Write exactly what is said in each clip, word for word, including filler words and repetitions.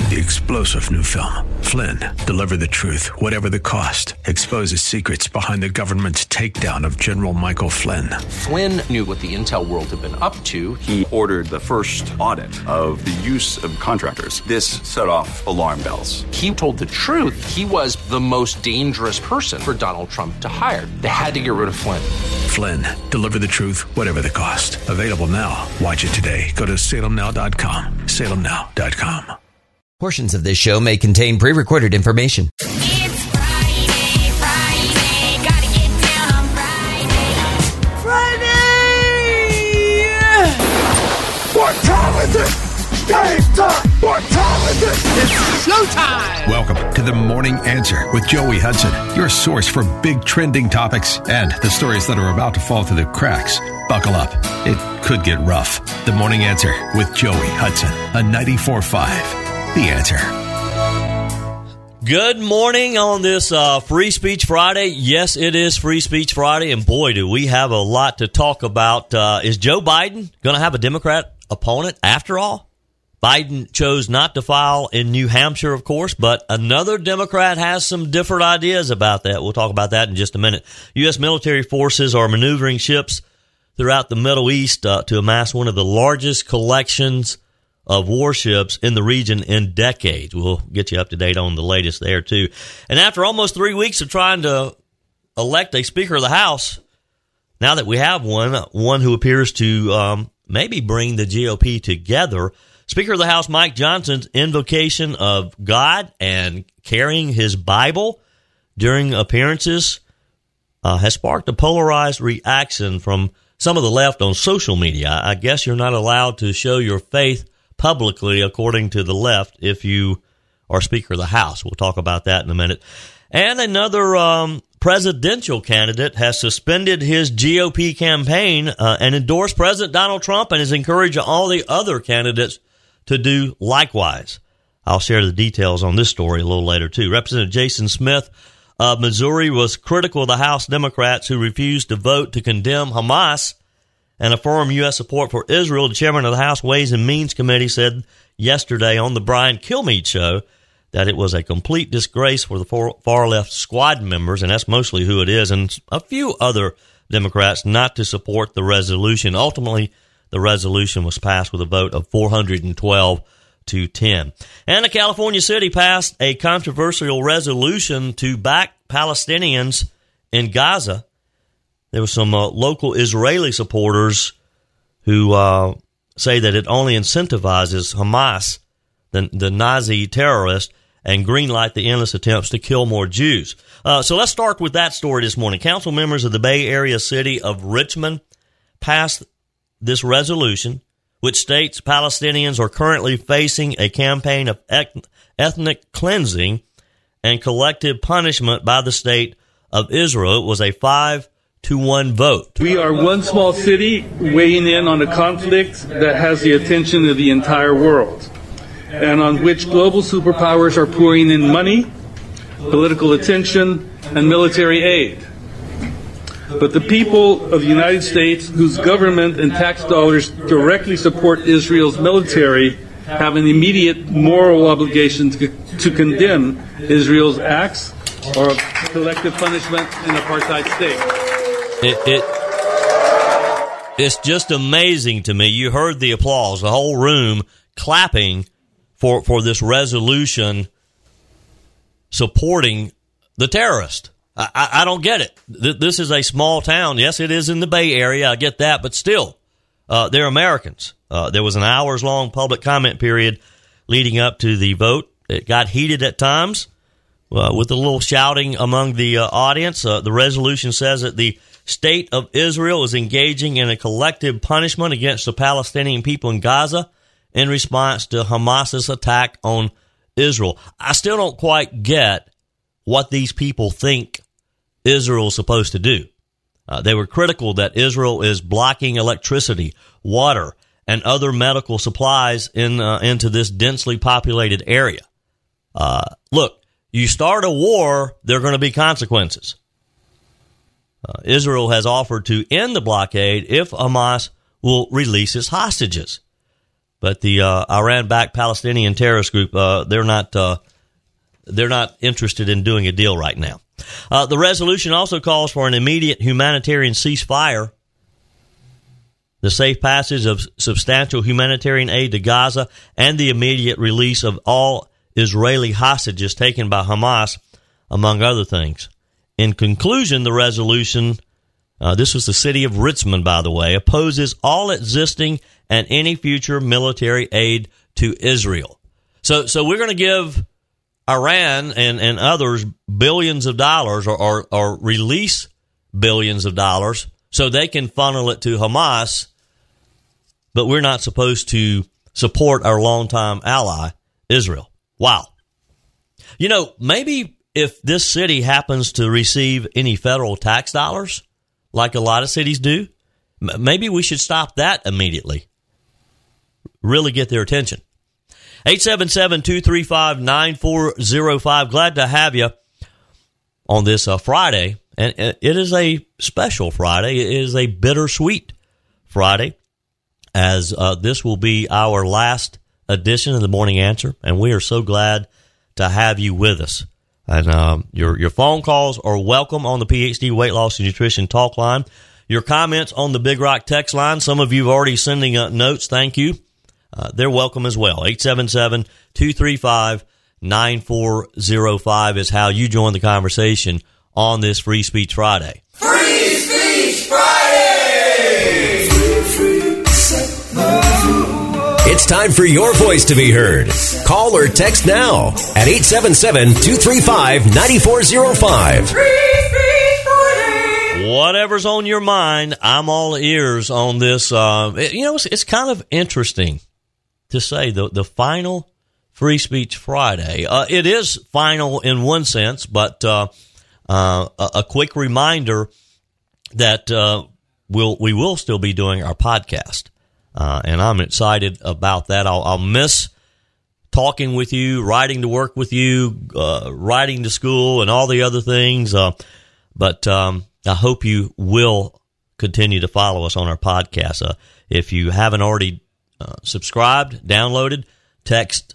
the explosive new film, Flynn, Deliver the Truth, Whatever the Cost, exposes secrets behind the government's takedown of General Michael Flynn. Flynn knew what the intel world had been up to. He ordered the first audit of the use of contractors. This set off alarm bells. He told the truth. He was the most dangerous person for Donald Trump to hire. They had to get rid of Flynn. Flynn, Deliver the Truth, Whatever the Cost. Available now. Watch it today. Go to salem now dot com. salem now dot com. Portions of this show may contain pre-recorded information. It's Friday, Friday, gotta get down on Friday. Friday! What time is it? Game time! What time is it? It's showtime! Welcome to The Morning Answer with Joey Hudson, your source for big trending topics and the stories that are about to fall through the cracks. Buckle up. It could get rough. The Morning Answer with Joey Hudson on ninety-four point five. The Answer. Good morning on this uh, Free Speech Friday. Yes, it is Free Speech Friday, and boy, do we have a lot to talk about. Uh, is Joe Biden going to have a Democrat opponent after all? Biden chose not to file in New Hampshire, of course, but another Democrat has some different ideas about that. We'll talk about that in just a minute. U S military forces are maneuvering ships throughout the Middle East uh, to amass one of the largest collections of warships in the region in decades. We'll get you up to date on the latest there, too. And after almost three weeks of trying to elect a Speaker of the House, now that we have one, one who appears to um, maybe bring the G O P together, Speaker of the House Mike Johnson's invocation of God and carrying his Bible during appearances uh, has sparked a polarized reaction from some of the left on social media. I guess you're not allowed to show your faith publicly, according to the left, if you are Speaker of the House. We'll talk about that in a minute. And another um, presidential candidate has suspended his G O P campaign uh, and endorsed President Donald Trump and is encouraging all the other candidates to do likewise. I'll share the details on this story a little later, too. Representative Jason Smith of Missouri was critical of the House Democrats who refused to vote to condemn Hamas and affirm U S support for Israel. The chairman of the House Ways and Means Committee said yesterday on the Brian Kilmeade show that it was a complete disgrace for the far-left squad members, and that's mostly who it is, and a few other Democrats not to support the resolution. Ultimately, the resolution was passed with a vote of four hundred twelve to ten. And a California city passed a controversial resolution to back Palestinians in Gaza. There were some uh, local Israeli supporters who uh, say that it only incentivizes Hamas, the, the Nazi terrorist, and greenlight the endless attempts to kill more Jews. Uh, so let's start with that story this morning. Council members of the Bay Area city of Richmond passed this resolution, which states Palestinians are currently facing a campaign of ethnic cleansing and collective punishment by the state of Israel. It was a five to one vote. We are one small city weighing in on a conflict that has the attention of the entire world, and on which global superpowers are pouring in money, political attention, and military aid. But the people of the United States, whose government and tax dollars directly support Israel's military, have an immediate moral obligation to, to condemn Israel's acts or collective punishment in apartheid state. It, it it's just amazing to me. You heard the applause, the whole room clapping for, for this resolution supporting the terrorist. I, I, I don't get it. This is a small town. Yes, it is in the Bay Area. I get that. But still, uh, they're Americans. Uh, there was an hours-long public comment period leading up to the vote. It got heated at times uh, with a little shouting among the uh, audience. Uh, the resolution says that the state of Israel is engaging in a collective punishment against the Palestinian people in Gaza in response to Hamas's attack on Israel. I still don't quite get what these people think Israel is supposed to do. Uh, they were critical that Israel is blocking electricity, water, and other medical supplies in uh, into this densely populated area. Uh, look, you start a war, there are going to be consequences. Uh, Israel has offered to end the blockade if Hamas will release its hostages. but the uh, Iran-backed Palestinian terrorist group, uh, they're not uh, they're not interested in doing a deal right now. Uh, the resolution also calls for an immediate humanitarian ceasefire, the safe passage of substantial humanitarian aid to Gaza, and the immediate release of all Israeli hostages taken by Hamas, among other things. In conclusion, the resolution, uh, this was the city of Richmond, by the way, opposes all existing and any future military aid to Israel. So, so we're going to give Iran and, and others billions of dollars or, or, or release billions of dollars so they can funnel it to Hamas, but we're not supposed to support our longtime ally, Israel. Wow. You know, maybe if this city happens to receive any federal tax dollars, like a lot of cities do, maybe we should stop that immediately. Really get their attention. eight seven seven, two three five, nine four zero five. Glad to have you on this uh, Friday. And it is a special Friday. It is a bittersweet Friday, as uh, this will be our last edition of the Morning Answer. And we are so glad to have you with us. And um, your, your phone calls are welcome on the P H D Weight Loss and Nutrition Talk Line. Your comments on the Big Rock text line. Some of you are already sending uh, notes. Thank you. Uh, they're welcome as well. eight seven seven, two three five, nine four zero five is how you join the conversation on this Free Speech Friday. Free Speech Friday! It's time for your voice to be heard. Call or text now at eight seven seven, two three five, nine four zero five. Whatever's on your mind, I'm all ears on this. Uh, it, you know, it's, it's kind of interesting to say the the final Free Speech Friday. Uh, it is final in one sense, but uh, uh, a, a quick reminder that uh, we'll we will still be doing our podcast, uh, and I'm excited about that. I'll, I'll miss talking with you, riding to work with you, uh, riding to school, and all the other things. Uh, but um, I hope you will continue to follow us on our podcast. Uh, if you haven't already uh, subscribed, downloaded, text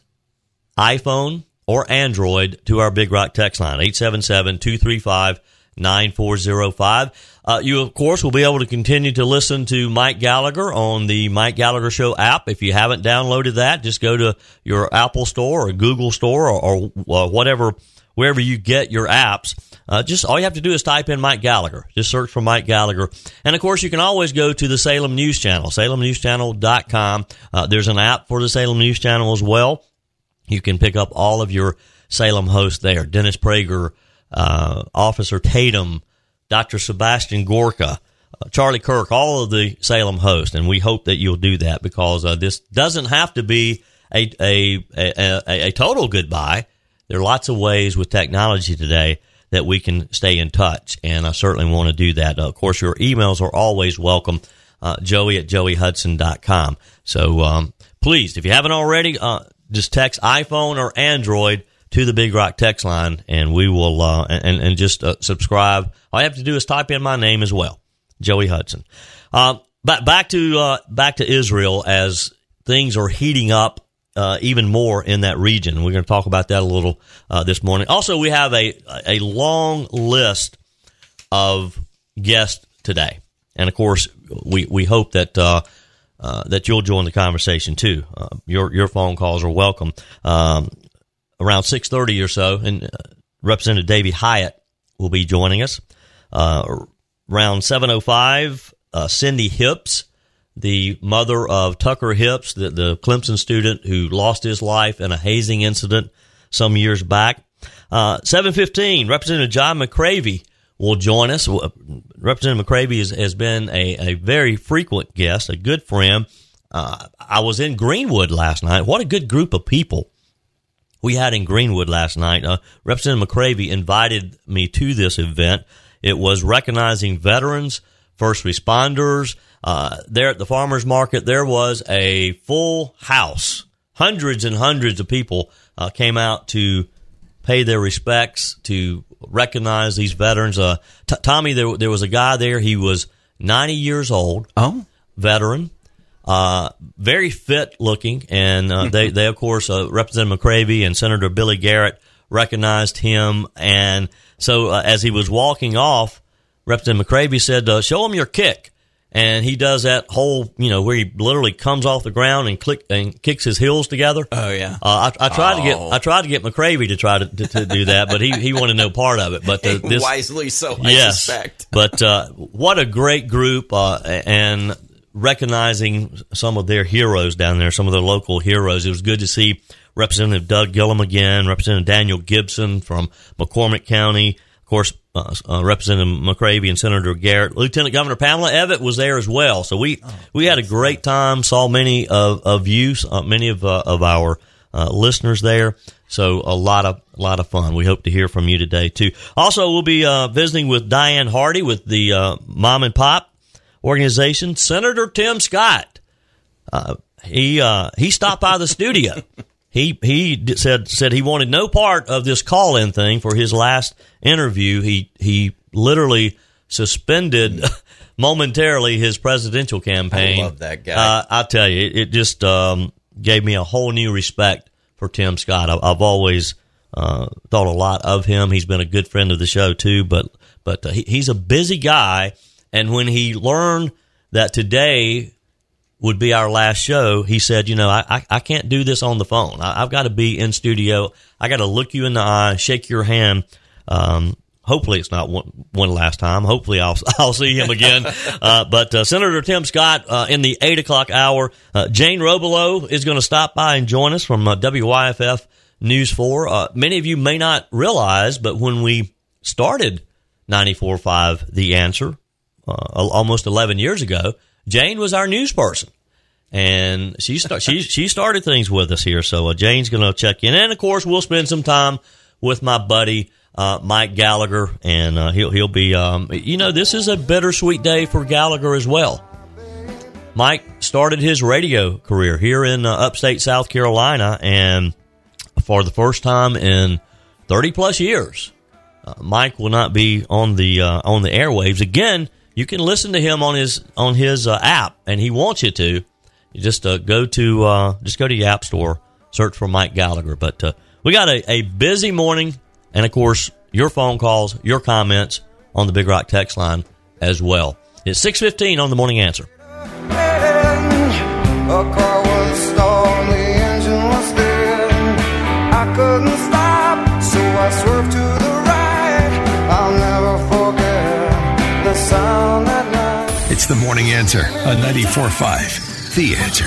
iPhone or Android to our Big Rock text line, eight seven seven, two three five, nine four zero five. Uh, you, of course, will be able to continue to listen to Mike Gallagher on the Mike Gallagher Show app. If you haven't downloaded that, just go to your Apple Store or Google Store or, or uh, whatever, wherever you get your apps. Uh, just all you have to do is type in Mike Gallagher. Just search for Mike Gallagher. And, of course, you can always go to the Salem News Channel, salem news channel dot com. Uh, there's an app for the Salem News Channel as well. You can pick up all of your Salem hosts there. Dennis Prager, uh, Officer Tatum, Doctor Sebastian Gorka, uh, Charlie Kirk, all of the Salem hosts. And we hope that you'll do that because uh, this doesn't have to be a, a, a, a, a total goodbye. There are lots of ways with technology today that we can stay in touch, and I certainly want to do that. Uh, of course, your emails are always welcome, uh, joey at joey hudson dot com. So um, please, if you haven't already, uh, just text iPhone or Android to the Big Rock text line, and we will uh, and, and just uh, subscribe. All you have to do is type in my name as well, Joey Hudson. Uh, back, back, to, uh, back to Israel as things are heating up Uh, even more in that region. We're going to talk about that a little uh, this morning. Also, we have a a long list of guests today, and of course, we we hope that uh, uh, that you'll join the conversation too. Uh, your your phone calls are welcome. Um, around six thirty or so, and uh, Representative Davey Hyatt will be joining us. Uh, around seven oh five, uh, Cindy Hips, the mother of Tucker Hips, the, the Clemson student who lost his life in a hazing incident some years back. Uh, seven fifteen, Representative John McCravey will join us. Representative McCravey has, has been a, a very frequent guest, a good friend. Uh, I was in Greenwood last night. What a good group of people we had in Greenwood last night. Uh, Representative McCravey invited me to this event. It was recognizing veterans, first responders. Uh, there at the farmers market, there was a full house. Hundreds and hundreds of people uh, came out to pay their respects, to recognize these veterans. Uh, t- Tommy, there, there was a guy there. He was ninety years old. Oh, veteran. Uh, very fit looking, and uh, they, they of course, uh, Representative McCravy and Senator Billy Garrett recognized him. And so uh, as he was walking off, Representative McCravy said, uh, show him your kick. And he does that whole, you know, where he literally comes off the ground and click and kicks his heels together. Oh yeah. Uh, I, I tried oh. to get I tried to get McCravy to try to, to, to do that, but he, he wanted no part of it. But uh, this, wisely so, I yes, suspect. But uh, what a great group, uh, and recognizing some of their heroes down there, some of their local heroes. It was good to see Representative Doug Gillum again, Representative Daniel Gibson from McCormick County. Of course, uh, uh, Representative McCravy and Senator Garrett. Lieutenant Governor Pamela Evatt was there as well. So we oh, we had a great time. Saw many of of you, uh, many of uh, of our uh, listeners there. So a lot of a lot of fun. We hope to hear from you today too. Also, we'll be uh, visiting with Diane Hardy with the uh, Mom and Pop organization. Senator Tim Scott. Uh, he uh, he stopped by the studio. He he said said he wanted no part of this call-in thing for his last interview. He he literally suspended momentarily his presidential campaign. I love that guy. Uh, I tell you, it, it just um, gave me a whole new respect for Tim Scott. I, I've always uh, thought a lot of him. He's been a good friend of the show too. But but uh, he, he's a busy guy, and when he learned that today would be our last show, he said, you know, I, I, I can't do this on the phone. I, I've got to be in studio. I got to look you in the eye, shake your hand. Um, hopefully it's not one, one last time. Hopefully I'll, I'll see him again. uh, but, uh, Senator Tim Scott, uh, in the eight o'clock hour, uh, Jane Robelo is going to stop by and join us from uh, W Y F F News four. Uh, many of you may not realize, but when we started ninety-four point five The Answer, uh, almost eleven years ago, Jane was our news person, and she start, she she started things with us here. So uh, Jane's going to check in, and of course we'll spend some time with my buddy uh, Mike Gallagher, and uh, he'll he'll be um, you know, this is a bittersweet day for Gallagher as well. Mike started his radio career here in uh, upstate South Carolina, and for the first time in thirty plus years, uh, Mike will not be on the uh, on the airwaves again. You can listen to him on his on his uh, app, and he wants you to. You just uh, go to uh, just go to your app store, search for Mike Gallagher. But uh, we got a, a busy morning, and of course your phone calls, your comments on the Big Rock text line as well. It's six fifteen on the Morning Answer. A car was stalled, the engine was dead. I couldn't stop, so I swerved to the right. I'll never forget the sound that night. It's the Morning Answer on ninety-four point five The Answer.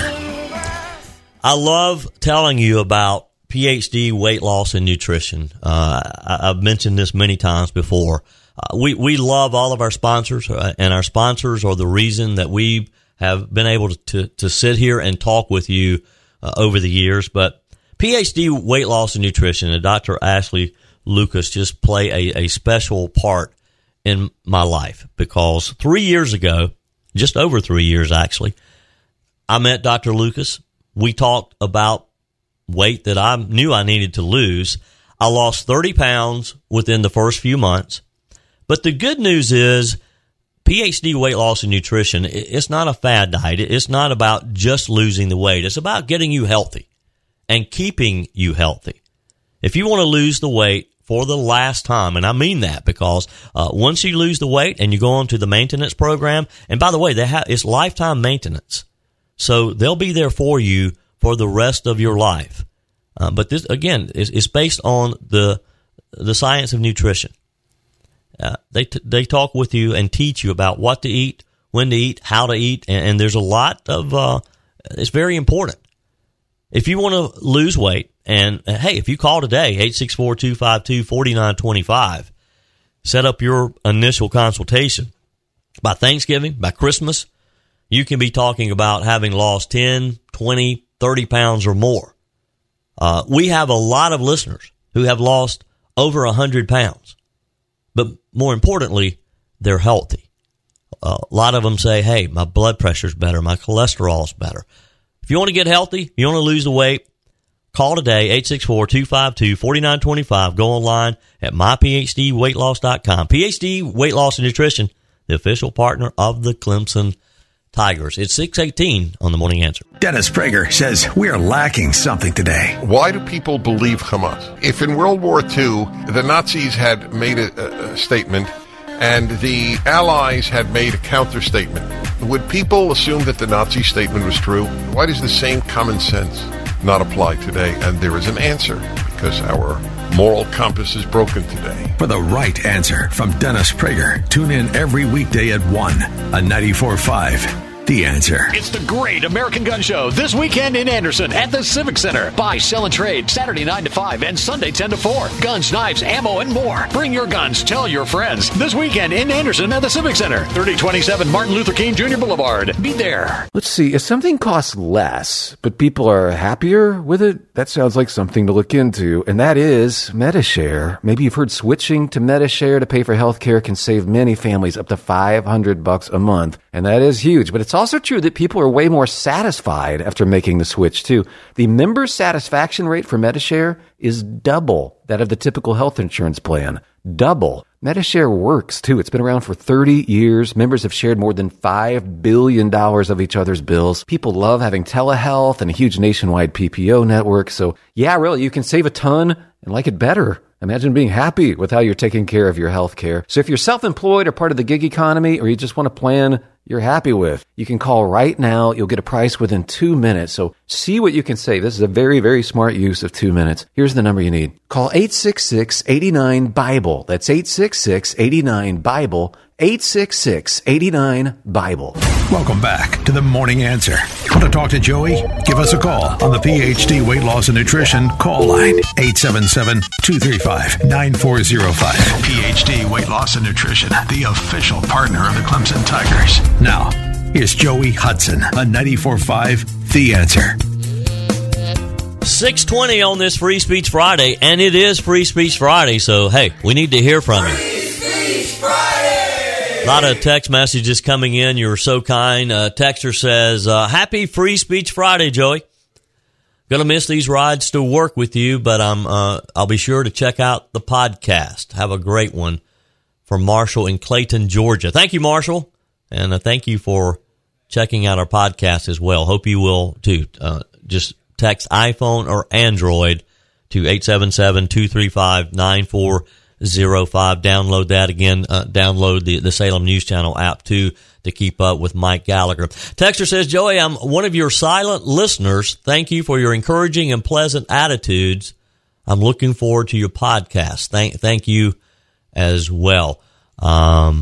I love telling you about P H D weight loss and nutrition. Uh, I, I've mentioned this many times before. Uh, we, we love all of our sponsors, uh, and our sponsors are the reason that we have been able to, to, to sit here and talk with you uh, over the years. But P H D weight loss and nutrition and Doctor Ashley Lucas just play a, a special part in my life, because three years ago, just over three years actually, I met Doctor Lucas. We talked about weight that I knew I needed to lose. I lost thirty pounds within the first few months. But the good news is P H D weight loss and nutrition, it's not a fad diet. It's not about just losing the weight. It's about getting you healthy and keeping you healthy. If you want to lose the weight for the last time, and I mean that, because uh, once you lose the weight and you go on to the maintenance program, and by the way, they have, it's lifetime maintenance. So they'll be there for you for the rest of your life. Uh, but this, again, is, is based on the the science of nutrition. Uh, they t- they talk with you and teach you about what to eat, when to eat, how to eat, and, and there's a lot of, uh, it's very important. If you want to lose weight, and uh, hey, if you call today, eight six four, two five two, four nine two five, set up your initial consultation. By Thanksgiving, by Christmas, you can be talking about having lost ten, twenty, thirty pounds or more. Uh, we have a lot of listeners who have lost over one hundred pounds. But more importantly, they're healthy. Uh, a lot of them say, hey, my blood pressure's better, my cholesterol's better. If you want to get healthy, you want to lose the weight, call today, eight six four, two five two, four nine two five. Go online at my p h d weight loss dot com. P H D Weight Loss and Nutrition, the official partner of the Clemson Tigers. It's six eighteen on the Morning Answer. Dennis Prager says we're lacking something today. Why do people believe Hamas? If in World War Two the Nazis had made a, a statement and the Allies had made a counter statement, would people assume that the Nazi statement was true? Why does the same common sense not apply today? And there is an answer, because our moral compass is broken today. For the right answer from Dennis Prager, tune in every weekday at one on ninety-four point five. The Answer. It's the Great American Gun Show this weekend in Anderson at the Civic Center. Buy, sell, and trade Saturday nine to five and Sunday ten to four. Guns, knives, ammo, and more. Bring your guns. Tell your friends. This weekend in Anderson at the Civic Center. thirty twenty-seven Martin Luther King Junior Boulevard. Be there. Let's see. If something costs less, but people are happier with it, that sounds like something to look into. And that is MediShare. Maybe you've heard switching to MediShare to pay for healthcare can save many families up to five hundred bucks a month. And that is huge. But it's also true that people are way more satisfied after making the switch, too. The member satisfaction rate for MediShare is double that of the typical health insurance plan. Double. MediShare works, too. It's been around for thirty years. Members have shared more than five billion dollars of each other's bills. People love having telehealth and a huge nationwide P P O network. So, yeah, really, you can save a ton and like it better. Imagine being happy with how you're taking care of your health care. So if you're self-employed or part of the gig economy, or you just want a plan you're happy with, you can call right now. You'll get a price within two minutes. So see what you can save. This is a very, very smart use of two minutes. Here's the number you need. Call eight six six, eight nine, BIBLE. That's eight six six, eight nine, BIBLE. eight six six, eight nine, BIBLE. Welcome back to the Morning Answer. Want to talk to Joey? Give us a call on the P H D Weight Loss and Nutrition call line, eight seven seven, two three five, nine four zero five. P H D Weight Loss and Nutrition, the official partner of the Clemson Tigers. Now, here's Joey Hudson on ninety-four point five, The Answer. six twenty on this Free Speech Friday, and it is Free Speech Friday, so hey, we need to hear from you. Free Speech Friday! A lot of text messages coming in. You're so kind. Uh, texter says, uh, happy Free Speech Friday, Joey. Going to miss these rides to work with you, but I'm, uh, I'll be sure to check out the podcast. Have a great one. From Marshall in Clayton, Georgia. Thank you, Marshall. And uh, thank you for checking out our podcast as well. Hope you will, too. Uh, just text iPhone or Android to eight seven seven, two three five, nine four zero five. Download that again. Uh, download the, the Salem News Channel app, too, to keep up with Mike Gallagher. Texter says, Joey, I'm one of your silent listeners. Thank you for your encouraging and pleasant attitudes. I'm looking forward to your podcast. Thank, thank you as well. Um,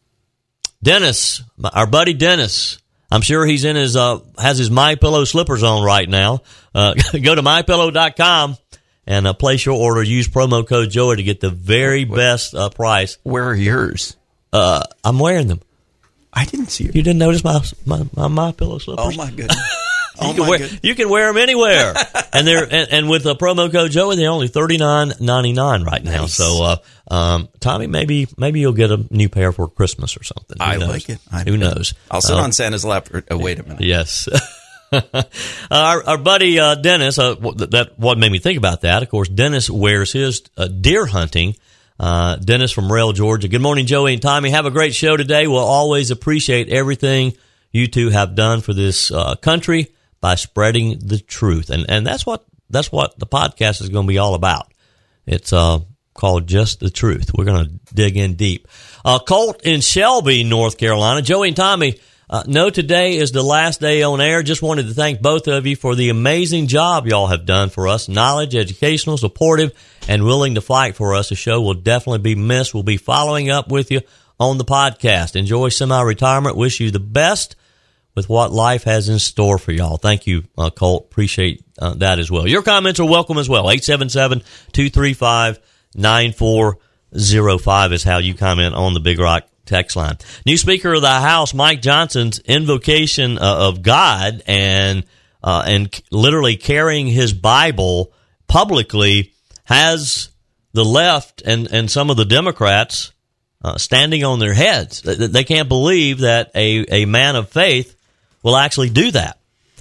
Dennis, our buddy Dennis, I'm sure he's in his, uh, has his MyPillow slippers on right now. Uh, go to my pillow dot com. And uh, place your order. Use promo code Joey to get the very best uh, price. Where are yours? Uh, I'm wearing them. I didn't see it. You didn't notice my my, my, my pillow slippers? Oh, my goodness. you, oh can my wear, goodness. you can wear them anywhere. and they're and, and with the promo code Joey, they're only thirty-nine ninety-nine right now. Nice. So, uh, um, Tommy, maybe maybe you'll get a new pair for Christmas or something. Who I knows? like it. I Who knows? I'll sit uh, on Santa's lap. For, oh, wait a minute. Yes. uh, our, our buddy uh, Dennis, uh, that what made me think about that. Of course, Dennis wears his uh, deer hunting. Uh, Dennis from Rail, Georgia. Good morning, Joey and Tommy. Have a great show today. We'll always appreciate everything you two have done for this uh, country by spreading the truth, and and that's what that's what the podcast is going to be all about. It's uh, called Just the Truth. We're going to dig in deep. Uh, Colt in Shelby, North Carolina. Joey and Tommy. Uh, no, today is the last day on air. Just wanted to thank both of you for the amazing job y'all have done for us. Knowledge, educational, supportive, and willing to fight for us. The show will definitely be missed. We'll be following up with you on the podcast. Enjoy semi-retirement. Wish you the best with what life has in store for y'all. Thank you, uh, Colt. Appreciate uh, that as well. Your comments are welcome as well. eight seven seven, two three five, nine four zero five is how you comment on the Big Rock text line. New Speaker of the House, Mike Johnson's invocation uh, of God and uh, and c- literally carrying his Bible publicly has the left and, and some of the Democrats uh, standing on their heads. They, they can't believe that a, a man of faith will actually do that.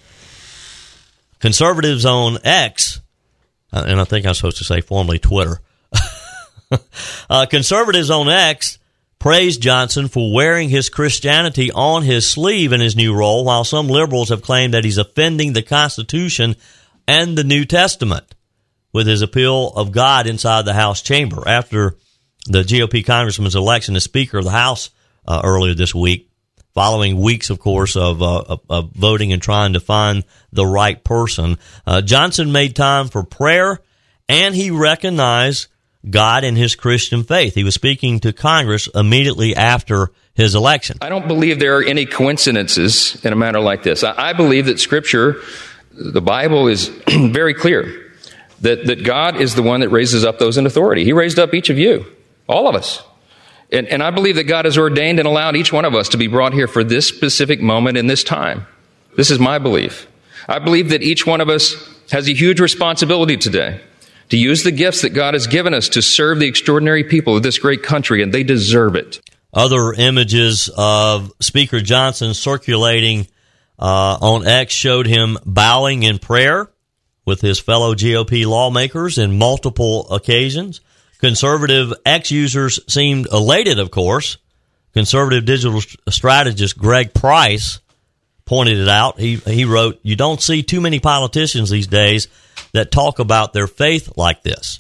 Conservatives on X, uh, and I think I'm supposed to say formerly Twitter, uh, conservatives on X praised Johnson for wearing his Christianity on his sleeve in his new role, while some liberals have claimed that he's offending the Constitution and the New Testament with his appeal of God inside the House chamber. After the G O P congressman's election as Speaker of the House uh, earlier this week, following weeks, of course, of, uh, of, of voting and trying to find the right person, uh, Johnson made time for prayer, and he recognized God and his Christian faith. He was speaking to Congress immediately after his election. I don't believe there are any coincidences in a matter like this. I, I believe that Scripture, the Bible, is very clear that, that God is the one that raises up those in authority. He raised up each of you, all of us. And, and I believe that God has ordained and allowed each one of us to be brought here for this specific moment in this time. This is my belief. I believe that each one of us has a huge responsibility today to use the gifts that God has given us to serve the extraordinary people of this great country, and they deserve it. Other images of Speaker Johnson circulating uh, on X showed him bowing in prayer with his fellow G O P lawmakers in multiple occasions. Conservative X users seemed elated, of course. Conservative digital strategist Greg Price pointed it out. He he wrote, "You don't see too many politicians these days that talk about their faith like this."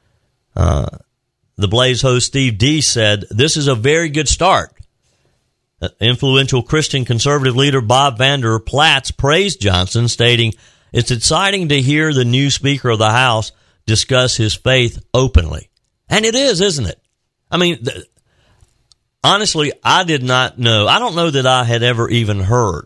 Uh, the Blaze host Steve Deese said, "This is a very good start." Uh, influential Christian conservative leader Bob Vander Plaats praised Johnson, stating, "It's exciting to hear the new Speaker of the House discuss his faith openly." And it is, isn't it? I mean, th- honestly, I did not know. I don't know that I had ever even heard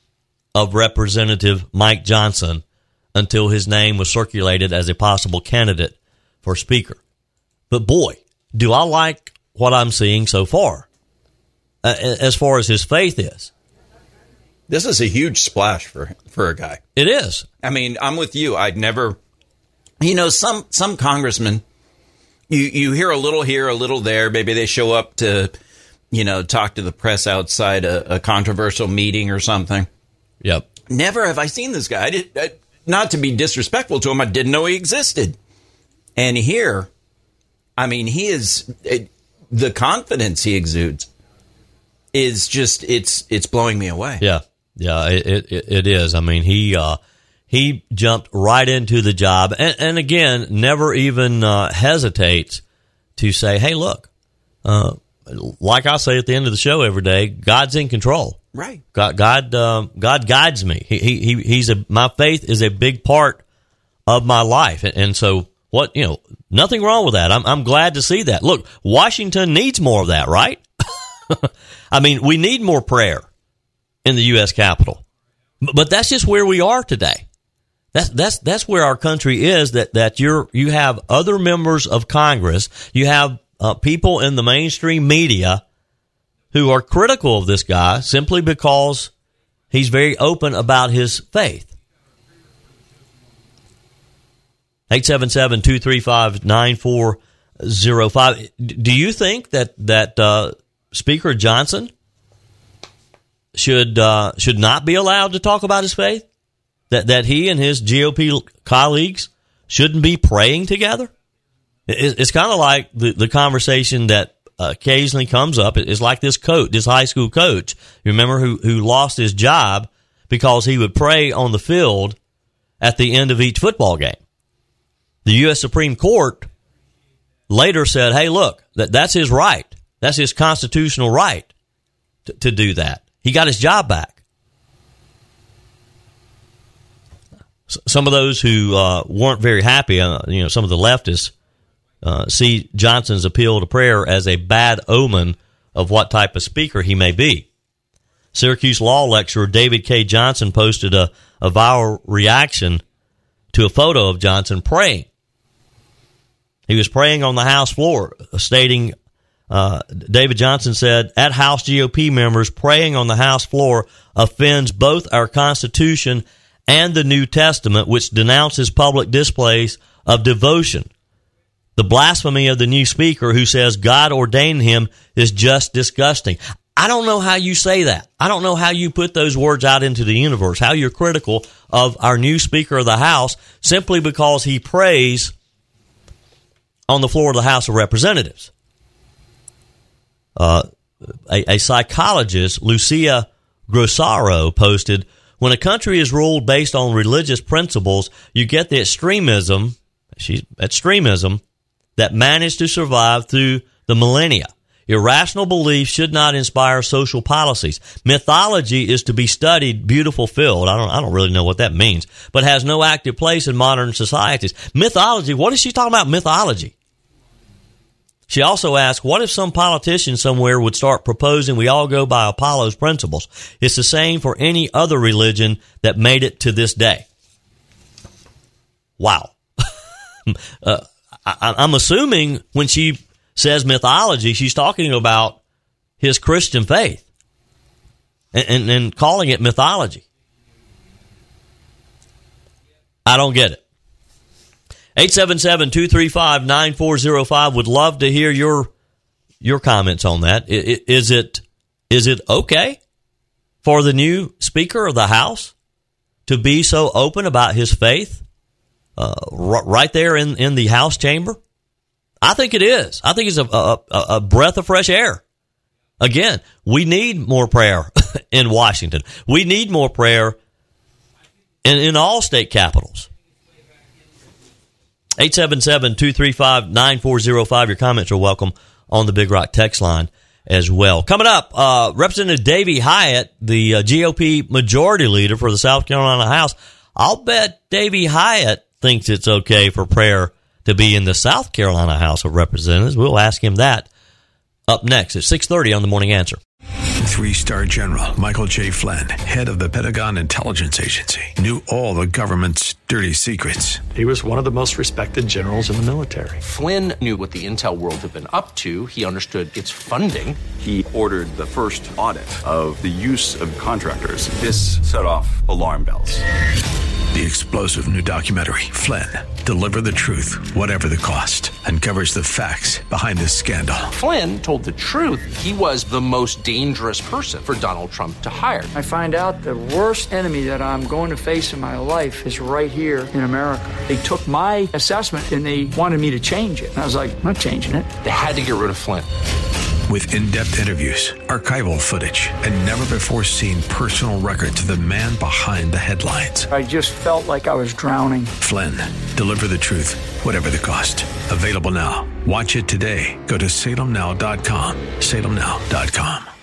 of Representative Mike Johnson until his name was circulated as a possible candidate for Speaker. But boy, do I like what I'm seeing so far, uh, as far as his faith is. This is a huge splash for for a guy. It is. I mean, I'm with you. I'd never, you know, some some congressmen, you, you hear a little here, a little there. Maybe they show up to, you know, talk to the press outside a, a controversial meeting or something. Yep. Never have I seen this guy. I did, I, not to be disrespectful to him, I didn't know he existed. And here, I mean, he is, it, the confidence he exudes is just, it's it's blowing me away. Yeah, yeah, it it, it is. I mean, he uh, he jumped right into the job. And, and again, never even uh, hesitates to say, hey, look, uh, like I say at the end of the show every day, God's in control. Right. God, God, uh, God guides me. He, he, he's a, my faith is a big part of my life. And, and so what, you know, nothing wrong with that. I'm, I'm glad to see that. Look, Washington needs more of that, right? I mean, we need more prayer in the U S Capitol, but that's just where we are today. That's, that's, that's where our country is, that, that you're, you have other members of Congress, you have uh, people in the mainstream media who are critical of this guy simply because he's very open about his faith. eight seven seven, two three five, nine four zero five. Do you think that, that uh, Speaker Johnson should uh, should not be allowed to talk about his faith? That that he and his G O P colleagues shouldn't be praying together? It, it's kind of like the, the conversation that occasionally comes up. It's like this coach, this high school coach, you remember, who who lost his job because he would pray on the field at the end of each football game. The U S Supreme Court later said, hey, look, that, that's his right. That's his constitutional right to, to do that. He got his job back. Some of those who uh, weren't very happy, uh, you know, some of the leftists, uh, see Johnson's appeal to prayer as a bad omen of what type of speaker he may be. Syracuse law lecturer David K. Johnson posted a, a viral reaction to a photo of Johnson praying. He was praying on the House floor, stating, uh, David Johnson said, at House G O P members, praying on the House floor offends both our Constitution and the New Testament, which denounces public displays of devotion. The blasphemy of the new speaker who says God ordained him is just disgusting. I don't know how you say that. I don't know how you put those words out into the universe, how you're critical of our new Speaker of the House simply because he prays on the floor of the House of Representatives. Uh, a, a psychologist, Lucia Grossaro, posted, when a country is ruled based on religious principles, you get the extremism, she's, extremism that managed to survive through the millennia. Irrational belief should not inspire social policies. Mythology is to be studied, beautiful field. I don't, I don't really know what that means, but has no active place in modern societies. Mythology, what is she talking about, mythology? She also asked, what if some politician somewhere would start proposing we all go by Apollo's principles? It's the same for any other religion that made it to this day. Wow. uh, I, I'm assuming when she says mythology, she's talking about his Christian faith and, and, and calling it mythology. I don't get it. eight seven seven, two three five, nine four zero five. Would love to hear your your comments on that. Is it is it okay for the new Speaker of the House to be so open about his faith uh, r- right there in, in the House chamber? I think it is. I think it's a, a, a breath of fresh air. Again, we need more prayer in Washington. We need more prayer in, in all state capitals. eight seven seven, two three five, nine four zero five. Your comments are welcome on the Big Rock text line as well. Coming up, uh, Representative Davey Hyatt, the uh, G O P majority leader for the South Carolina House. I'll bet Davey Hyatt thinks it's okay for prayer to be in the South Carolina House of Representatives. We'll ask him that up next at six thirty on The Morning Answer. Three-star General Michael J. Flynn, head of the Pentagon Intelligence Agency, knew all the government's dirty secrets. He was one of the most respected generals in the military. Flynn knew what the intel world had been up to. He understood its funding. He ordered the first audit of the use of contractors. This set off alarm bells. The explosive new documentary, Flynn, Deliver the Truth, Whatever the Cost, uncovers the facts behind this scandal. Flynn told the truth. He was the most dangerous person for Donald Trump to hire. I find out the worst enemy that I'm going to face in my life is right here in America. They took my assessment and they wanted me to change it. And I was like, I'm not changing it. They had to get rid of Flynn. With in-depth interviews, archival footage, and never-before-seen personal records of the man behind the headlines. I just felt like I was drowning. Flynn, Deliver the Truth, Whatever the Cost. Available now. Watch it today. Go to salem now dot com. salem now dot com.